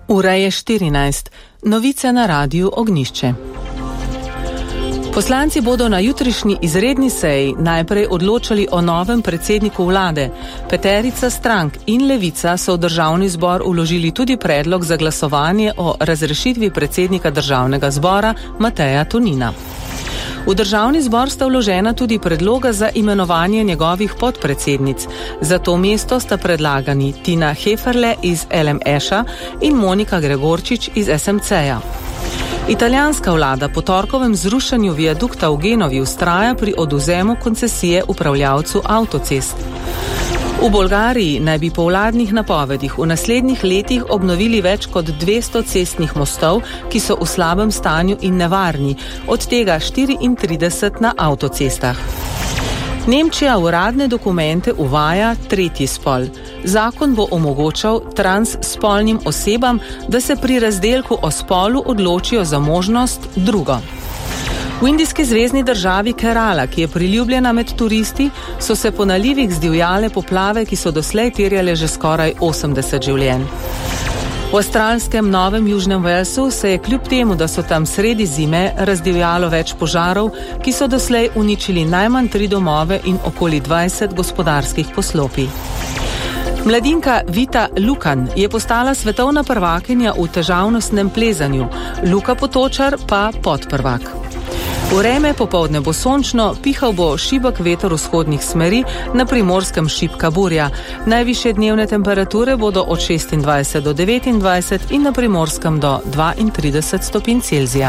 Ura je 14. Novice na Radiu Ognjišče. Poslanci bodo na jutrišnji izredni seji najprej odločali o novem predsedniku vlade. Peterica strank in Levica so v državni zbor vložili tudi predlog za glasovanje o razrešitvi predsednika državnega zbora Mateja Tonina. V državni zbor sta vložena tudi predloga za imenovanje njegovih podpredsednic. Za to mesto sta predlagani Tina Heferle iz LMŠ-a in Monika Gregorčič iz SMC-ja. Italijanska vlada po torkovem zrušenju viadukta v Genovi vztraja pri odvzemu koncesije upravljavcu avtocest. V Bolgariji naj bi po vladnih napovedih v naslednjih letih obnovili več kot 200 cestnih mostov, ki so v slabem stanju in nevarni, od tega 34 na avtocestah. Nemčija v uradne dokumente uvaja tretji spol. Zakon bo omogočal transspolnim osebam, da se pri razdelku o spolu odločijo za možnost drugo. V indijski zvezni državi Kerala, ki je priljubljena med turisti, so se po nalivih zdivjale poplave, ki so doslej terjale že skoraj 80 življenj. V avstralskem Novem Južnem Walesu se je kljub temu, da so tam sredi zime, razdivjalo več požarov, ki so doslej uničili najmanj 3 domove in okoli 20 gospodarskih poslopij. Mladinka Vita Lukan je postala svetovna prvakinja v težavnostnem plezanju, Luka Potočar pa podprvak. Vreme popoldne bo sončno, pihal bo šibek veter vzhodnih smeri, na Primorskem šibka burja. Najvišje dnevne temperature bodo od 26 do 29 in na Primorskem do 32 stopinj Celzija.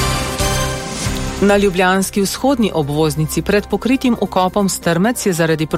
Na ljubljanski vzhodni obvoznici pred pokritim vkopom Strmec je zaradi